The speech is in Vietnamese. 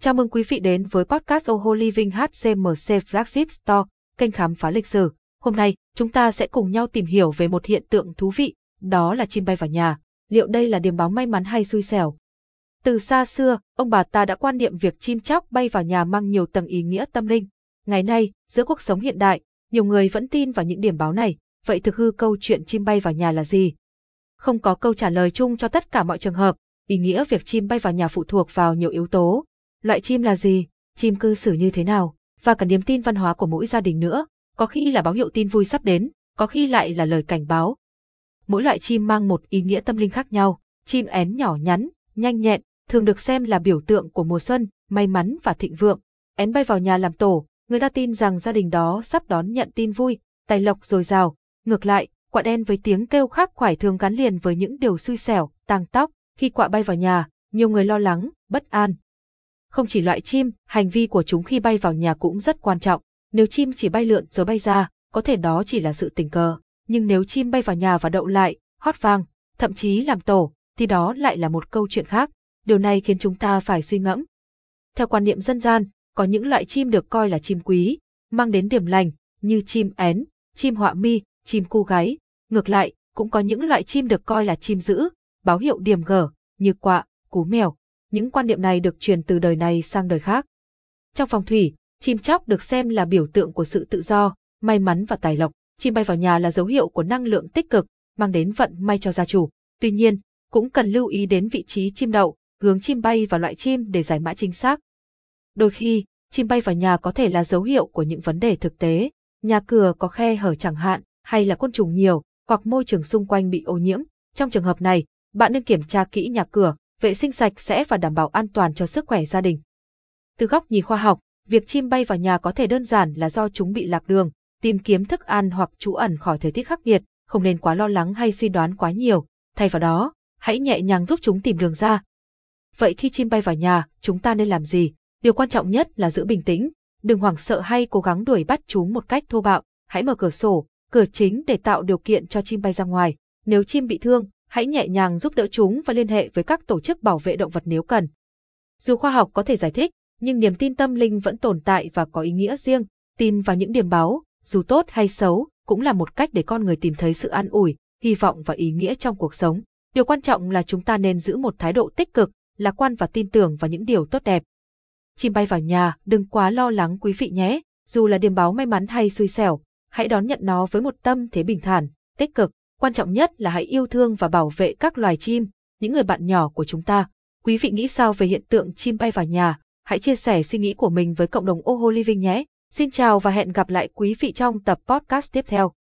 Chào mừng quý vị đến với podcast Oho Living HCMC Flagship Store, kênh khám phá lịch sử. Hôm nay, chúng ta sẽ cùng nhau tìm hiểu về một hiện tượng thú vị, đó là chim bay vào nhà. Liệu đây là điềm báo may mắn hay xui xẻo? Từ xa xưa, ông bà ta đã quan niệm việc chim chóc bay vào nhà mang nhiều tầng ý nghĩa tâm linh. Ngày nay, giữa cuộc sống hiện đại, nhiều người vẫn tin vào những điềm báo này. Vậy thực hư câu chuyện chim bay vào nhà là gì? Không có câu trả lời chung cho tất cả mọi trường hợp. Ý nghĩa việc chim bay vào nhà phụ thuộc vào nhiều yếu tố. Loại chim là gì? Chim cư xử như thế nào? Và cả niềm tin văn hóa của mỗi gia đình nữa. Có khi là báo hiệu tin vui sắp đến, có khi lại là lời cảnh báo. Mỗi loại chim mang một ý nghĩa tâm linh khác nhau. Chim én nhỏ nhắn, nhanh nhẹn, thường được xem là biểu tượng của mùa xuân, may mắn và thịnh vượng. Én bay vào nhà làm tổ, người ta tin rằng gia đình đó sắp đón nhận tin vui, tài lộc dồi dào. Ngược lại, quạ đen với tiếng kêu khắc khoải thường gắn liền với những điều xui xẻo, tang tóc. Khi quạ bay vào nhà, nhiều người lo lắng, bất an. Không chỉ loại chim, hành vi của chúng khi bay vào nhà cũng rất quan trọng. Nếu chim chỉ bay lượn rồi bay ra, có thể đó chỉ là sự tình cờ. Nhưng nếu chim bay vào nhà và đậu lại, hót vang, thậm chí làm tổ, thì đó lại là một câu chuyện khác. Điều này khiến chúng ta phải suy ngẫm. Theo quan niệm dân gian, có những loại chim được coi là chim quý, mang đến điểm lành, như chim én, chim họa mi, chim cu gáy. Ngược lại, cũng có những loại chim được coi là chim dữ, báo hiệu điềm gở, như quạ, cú mèo. Những quan niệm này được truyền từ đời này sang đời khác. Trong phong thủy, chim chóc được xem là biểu tượng của sự tự do, may mắn và tài lộc. Chim bay vào nhà là dấu hiệu của năng lượng tích cực, mang đến vận may cho gia chủ. Tuy nhiên, cũng cần lưu ý đến vị trí chim đậu, hướng chim bay và loại chim để giải mã chính xác. Đôi khi, chim bay vào nhà có thể là dấu hiệu của những vấn đề thực tế. Nhà cửa có khe hở chẳng hạn, hay là côn trùng nhiều, hoặc môi trường xung quanh bị ô nhiễm. Trong trường hợp này, bạn nên kiểm tra kỹ nhà cửa, vệ sinh sạch sẽ và đảm bảo an toàn cho sức khỏe gia đình. Từ góc nhìn khoa học, việc chim bay vào nhà có thể đơn giản là do chúng bị lạc đường, tìm kiếm thức ăn hoặc trú ẩn khỏi thời tiết khắc nghiệt, không nên quá lo lắng hay suy đoán quá nhiều. Thay vào đó, hãy nhẹ nhàng giúp chúng tìm đường ra. Vậy khi chim bay vào nhà, chúng ta nên làm gì? Điều quan trọng nhất là giữ bình tĩnh, đừng hoảng sợ hay cố gắng đuổi bắt chúng một cách thô bạo. Hãy mở cửa sổ, cửa chính để tạo điều kiện cho chim bay ra ngoài. Nếu chim bị thương, hãy nhẹ nhàng giúp đỡ chúng và liên hệ với các tổ chức bảo vệ động vật nếu cần. Dù khoa học có thể giải thích, nhưng niềm tin tâm linh vẫn tồn tại và có ý nghĩa riêng. Tin vào những điềm báo, dù tốt hay xấu, cũng là một cách để con người tìm thấy sự an ủi, hy vọng và ý nghĩa trong cuộc sống. Điều quan trọng là chúng ta nên giữ một thái độ tích cực, lạc quan và tin tưởng vào những điều tốt đẹp. Chim bay vào nhà, đừng quá lo lắng quý vị nhé. Dù là điềm báo may mắn hay xui xẻo, hãy đón nhận nó với một tâm thế bình thản, tích cực. Quan trọng nhất là hãy yêu thương và bảo vệ các loài chim, những người bạn nhỏ của chúng ta. Quý vị nghĩ sao về hiện tượng chim bay vào nhà? Hãy chia sẻ suy nghĩ của mình với cộng đồng Oho Living nhé. Xin chào và hẹn gặp lại quý vị trong tập podcast tiếp theo.